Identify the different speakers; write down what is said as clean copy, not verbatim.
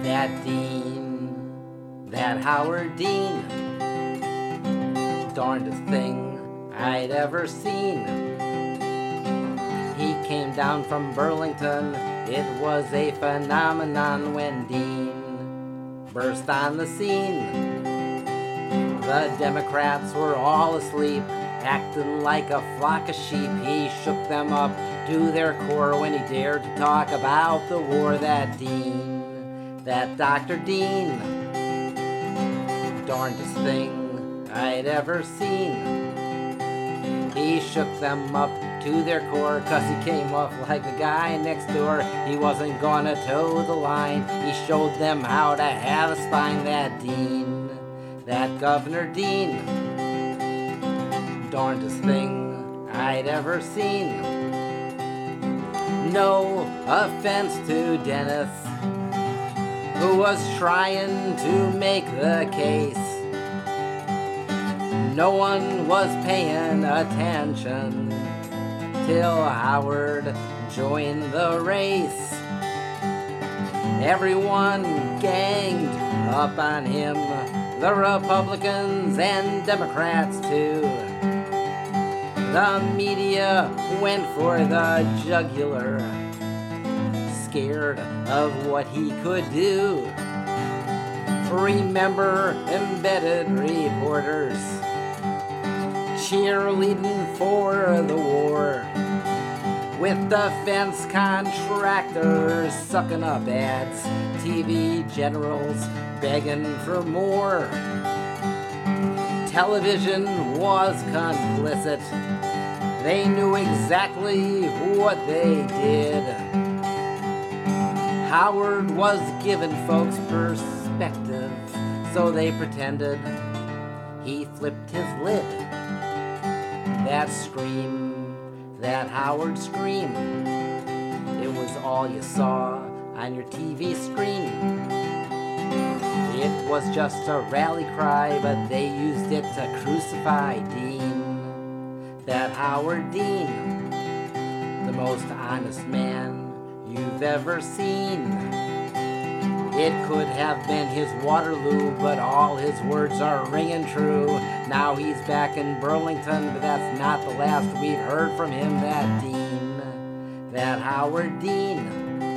Speaker 1: That Dean, that Howard Dean, darndest thing I'd ever seen. He came down from Burlington, it was a phenomenon when Dean burst on the scene. The Democrats were all asleep, acting like a flock of sheep. He shook them up to their core when he dared to talk about the war. That Dean, that Dr. Dean, darndest thing I'd ever seen. He shook them up to their core, 'cause he came off like the guy next door. He wasn't gonna toe the line, he showed them how to have a spine. That Dean, that Governor Dean, darndest thing I'd ever seen. No offense to Dennis, who was trying to make the case. No one was paying attention till Howard joined the race. Everyone ganged up on him, the Republicans and Democrats too. The media went for the jugular, scared of what he could do. Remember embedded reporters cheerleading for the war, with defense contractors sucking up ads, TV generals begging for more. Television was complicit, they knew exactly what they did. Howard was giving folks perspective, so they pretended he flipped his lid. That scream, that Howard scream, it was all you saw on your TV screen. It was just a rally cry, but they used it to crucify Dean. That Howard Dean, the most honest man you've ever seen. It could have been his Waterloo, but all his words are ringing true. Now he's back in Burlington, but that's not the last we've heard from him. That Dean, that Howard Dean,